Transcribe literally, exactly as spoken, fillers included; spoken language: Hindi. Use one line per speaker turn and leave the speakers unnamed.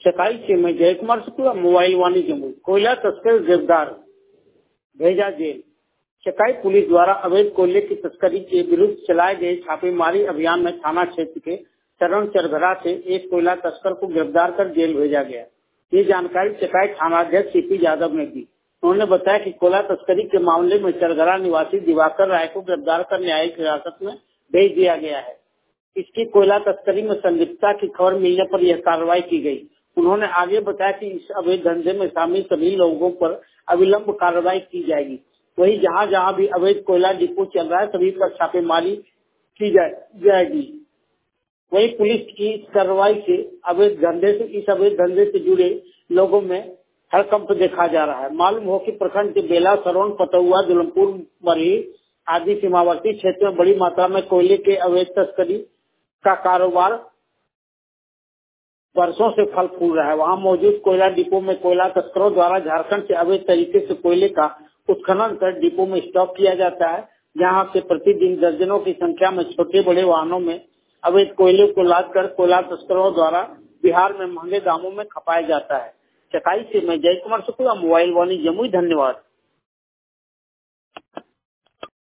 चकाई से मैं जय कुमार शुक्ला, मोबाइल वाणी जमुई। कोयला तस्कर गिरफ्तार, भेजा जेल। चकाई पुलिस द्वारा अवैध कोयले की तस्करी के विरुद्ध चलाए गए छापेमारी अभियान में थाना क्षेत्र के चरण चरघरा से एक कोयला तस्कर को गिरफ्तार कर जेल भेजा गया। ये जानकारी चकाई थानाध्यक्ष सीपी यादव ने दी। उन्होंने बताया कि कोयला तस्करी के मामले में चरघरा निवासी दिवाकर राय को गिरफ्तार कर न्यायिक हिरासत में भेज दिया गया है। इसकी कोयला तस्करी में संलिप्तता की खबर मिलने पर यह कार्रवाई की गई। उन्होंने आगे बताया कि इस अवैध धंधे में शामिल सभी लोगों पर अविलंब कार्रवाई की जाएगी। वहीं जहां जहां भी अवैध कोयला डिपो चल रहा है सभी पर छापेमारी की जाएगी। वहीं पुलिस की इस कार्रवाई से अवैध धंधे से इस अवैध धंधे से जुड़े लोगों में हड़कंप देखा जा रहा है। मालूम हो कि प्रखंड के बेला, सरौन, पतुआ, दुलमपुर, मरही आदि सीमावर्ती क्षेत्र में बड़ी मात्रा में कोयले के अवैध तस्करी का कारोबार वर्षों से फल फूल रहा है। वहां मौजूद कोयला डिपो में कोयला तस्करों द्वारा झारखंड से अवैध तरीके से कोयले का उत्खनन कर डिपो में स्टॉक किया जाता है, जहां से प्रतिदिन दर्जनों की संख्या में छोटे बड़े वाहनों में अवैध कोयले को लाद कर कोयला तस्करों द्वारा बिहार में महंगे दामों में खपाया जाता है। चकाई से मैं जय कुमार शुक्ला, मोबाइल वाणी जमुई। धन्यवाद।